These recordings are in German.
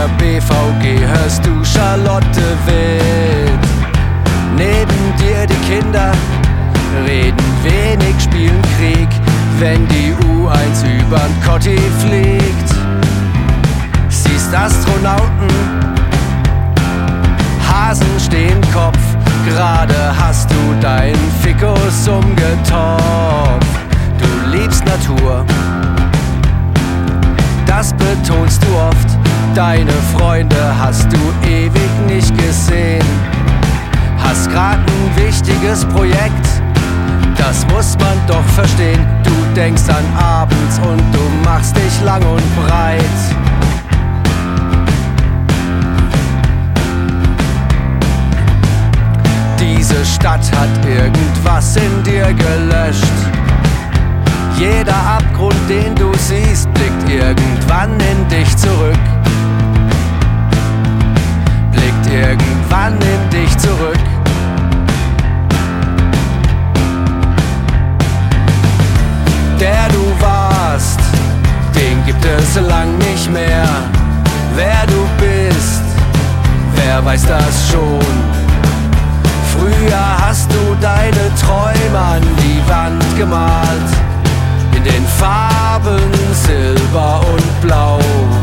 der BVG hörst du Charlotte Wild. Neben dir die Kinder reden wenig, spielen Krieg, wenn die U1 übern Kotti fliegt. Siehst Astronauten, Hasen stehen Kopf, gerade hast du dein Fikus umgetopft. Du liebst Natur, das betonst du oft. Deine Freunde hast du ewig nicht gesehen. Hast grad ein wichtiges Projekt, das muss man doch verstehen. Du denkst an abends und du machst dich lang und breit. Diese Stadt hat irgendwas in dir gelöscht. Jeder Abgrund, den du siehst, blickt irgendwann in dich zurück. Blickt irgendwann in dich zurück. Der du warst, den gibt es lang nicht mehr. Wer du bist, wer weiß das schon. Früher hast du deine Träume an die Wand gemalt, in den Farben Silber und Blau.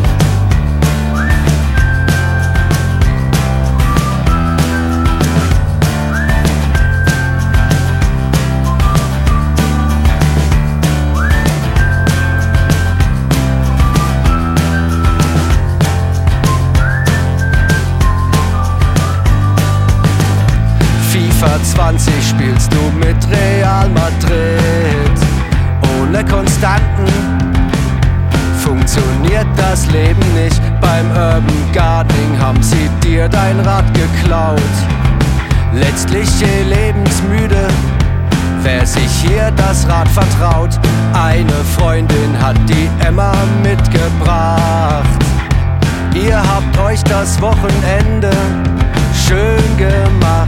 FIFA 20 spielst du mit Real Madrid. Ohne Konstanten funktioniert das Leben nicht. Beim Urban Gardening haben sie dir dein Rad geklaut. Letztlich lebensmüde, wer sich hier das Rad vertraut. Eine Freundin hat die Emma mitgebracht. Ihr habt euch das Wochenende schön gemacht.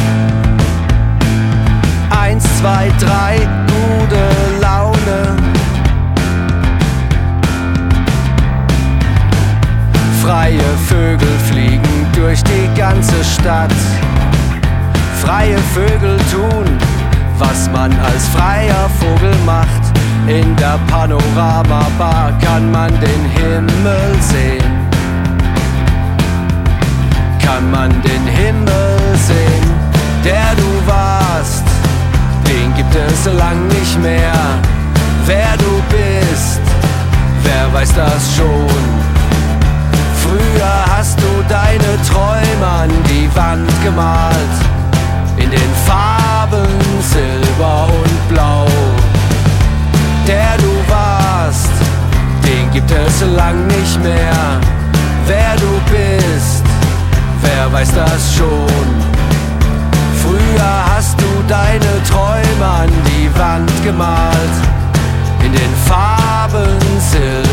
1, 2, 3, gute Laune. Freie Vögel fliegen durch die ganze Stadt. Freie Vögel tun, was man als freier Vogel macht. In der Panorama-Bar kann man den Himmel sehen. Kann man den Himmel sehen, der du warst. Den gibt es lang nicht mehr. Wer du bist, wer weiß das schon. Früher hast du deine Träume an die Wand gemalt, in den Farben Silber und Blau. Der du warst, den gibt es lang nicht mehr. Wer du bist, wer weiß das schon. Früher hast du deine Träume an die Wand gemalt, in den Farben Silber